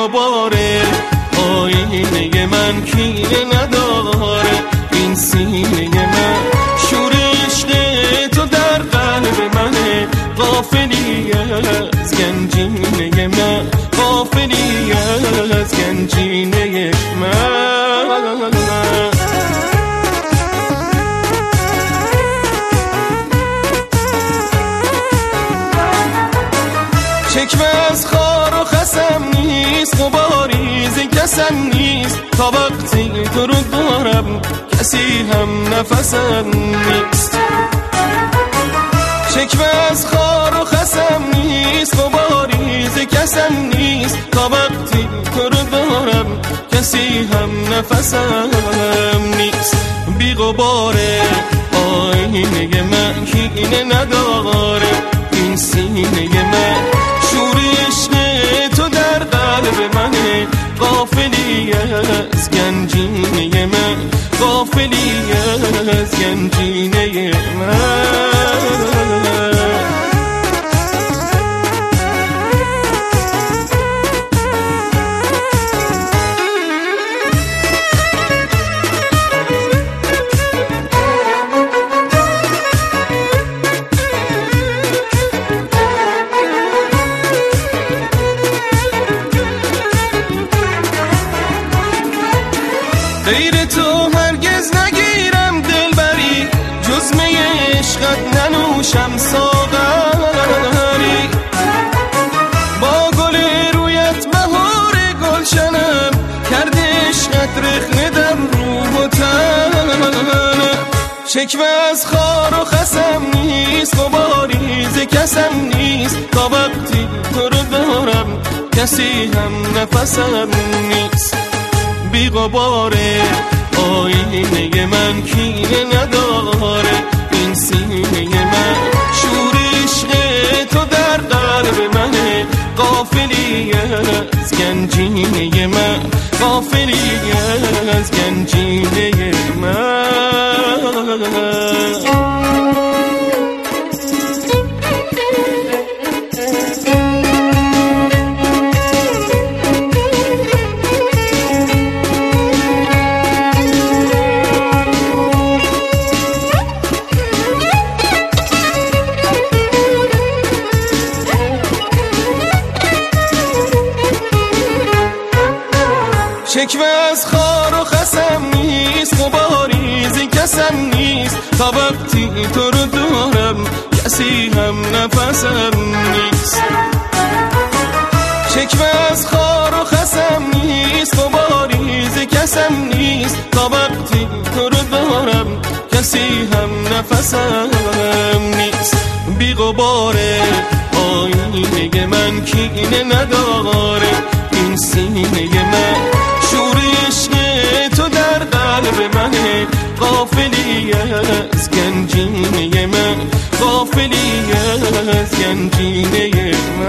غباره آینه من کینه نداره این سینه من شور عشق تو در قلب منه غافلی از گنجینه من غافلی از گنجینه من شکوه از خار و خسم نیست غباری ز کسم نیست تا وقتی تو رو دارم کسی هم نفسم نیست شکوه از خار و خسم نیست غباری ز کسم نیست تا وقتی تو رو دارم کسی هم نفسم نیست بی غباره آینه من کینه نداره این سینه من شور عشق تو در قلب منه غافلی از گنجینه من غافلی از گنجینه من غیر تو هرگز نگیرم دلبری جز می عشقت ننوشم ساغری با گل رویت بهار گلشنم کرده عشقت رخنه در روح و تنم شکوه از خار و خسم نیست غباری ز کسم نیست تا وقتی تو رو دارم کسی هم نفسم نیست بی غباره آینه من کینه نداره این سینه من شور عشق تو در قلب منه غافلی از گنجینه من غافلی از گنجینه من شکوه از خار و خسم نیست غباری ز کسم نیست تا وقتی تو رو دارم کسی هم نفسم نیست شکوه از خار و خسم نیست غباری ز کسم نیست تا وقتی تو رو دارم کسی هم نفسم نیست بی غباره آینه من کینه نداره این سینه من شور عشق تو در قلب منه غافلی از گنجینه من غافلی از گنجینه من